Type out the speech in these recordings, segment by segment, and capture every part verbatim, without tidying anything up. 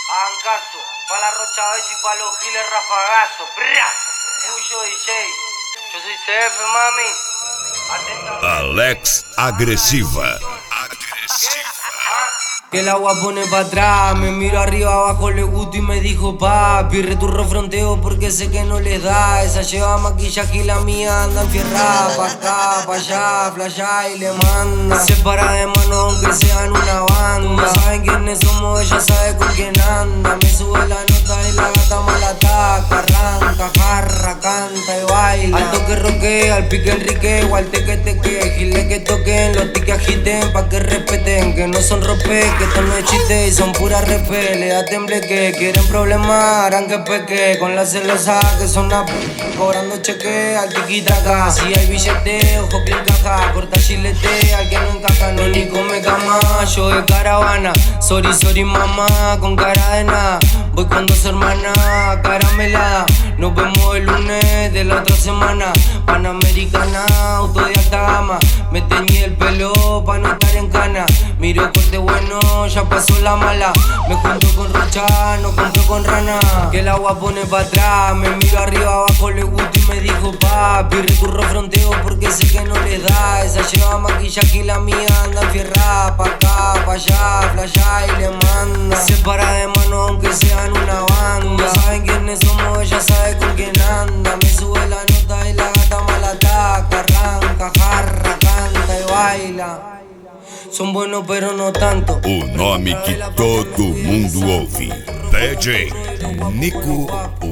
Hagan caso, pa' la Rocha Bess y pa' los giles rafagazo. ¡Prra! Puyo D J. Yo soy C F, mami. Atenta. Alex Agresiva. Agresiva. Que el agua pone pa' atrás, me miro arriba abajo, le gusto y me dijo papi, returro fronteo porque sé que no les da. Esa lleva maquillaje y la mía anda enfierrada, pa' acá, pa' allá, flasha y le manda. Se para de mano aunque sean una banda, saben quiénes somos, ella sabe con quién anda. Me sube la nota y la gata mala ataca, arranca, jarra, canta y baila. Al toque roquea, al pique enrique, al teque teque, gile que toquen, los tiques agiten pa' que respeten, que no son rope. Que esto no es chiste y son puras repeles. A temble que quieren problemas, harán que peque. Con la celosa que son a p***, cobrando cheque al tiquitaca. Si hay billete, ojo que encaja. Corta chilete, al que no encaja. No ni come cama, yo de caravana. Sorry, sorry mamá, con cara de nada. Voy con dos hermanas, caramelada. Nos vemos el lunes de la otra semana. Panamericana, auto de alta gama. Me teñí el pelo pa' no estar en cana. Miro corte bueno, ya pasó la mala. Me junto con Rocha, no compro con rana. Que el agua pone pa' atrás. Me miro arriba abajo, le gusto y me dijo papi, recurro fronteo porque sé que no les da. Esa lleva maquillaje y la mía anda enfierrada, pa' acá, pa' allá, flasha y le manda. Se para de mano aunque sean una banda, saben quiénes somos, ella sabe con quién anda. Me sube la nota y la gata mala ataca, arranca, jarra, canta y baila. Son buenos pero no tanto. O nome que todo mundo ouve. D J Nico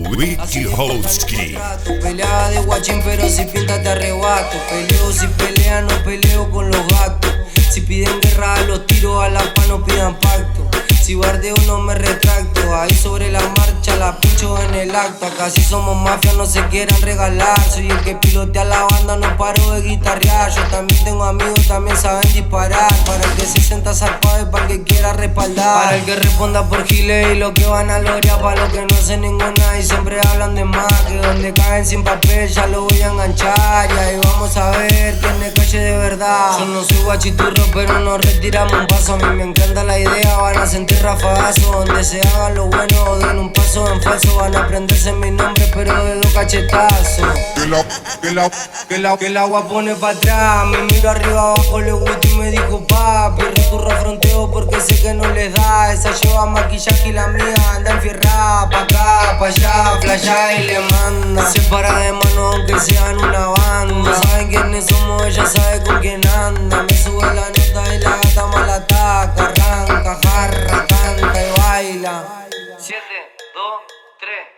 Wikowski. Pelea de guachín pero si pinta te arrebato. Peleo si pelea, no peleo con los gatos. Si piden guerra los tiro a la paz, no pidan pacto. Si bardeo no me retracto, ahí sobre la marcha la pincho en el acto. Acá si somos mafia no se quieran regalar. Soy el que pilotea la banda, no paro de guitarrear. Yo también tengo amigos, también saben disparar. Para el que se sienta zarpado y para el que quiera respaldar. Para el que responda por giles y lo que van a lograr. Para los que no hacen ninguna y siempre hablan de más. Que donde caen sin papel ya lo voy a enganchar. Y ahí vamos a ver quién es calle de verdad. Yo no soy guachiturro pero nos retiramos un paso. A mí me encanta la idea, van a sentir rafagazo. Donde se haga lo bueno, den un paso en falso. Van a aprenderse mi nombre pero de dos cachetazos. Que la, que la, que la, que el agua pone pa' atrás. Me miro arriba abajo, le gusto y me dijo papi, recurro fronteo porque sé que no les da. Esa lleva maquillaje y la mía anda enfierrada, pa' acá, pa' allá, flasha y le manda. Se para de mano aunque sean una banda, saben quiénes somos, ella sabe con quién anda. Me sube la nota y la gata mala ataca, arranca, jarra, canta y baila. Siete, dos, tres.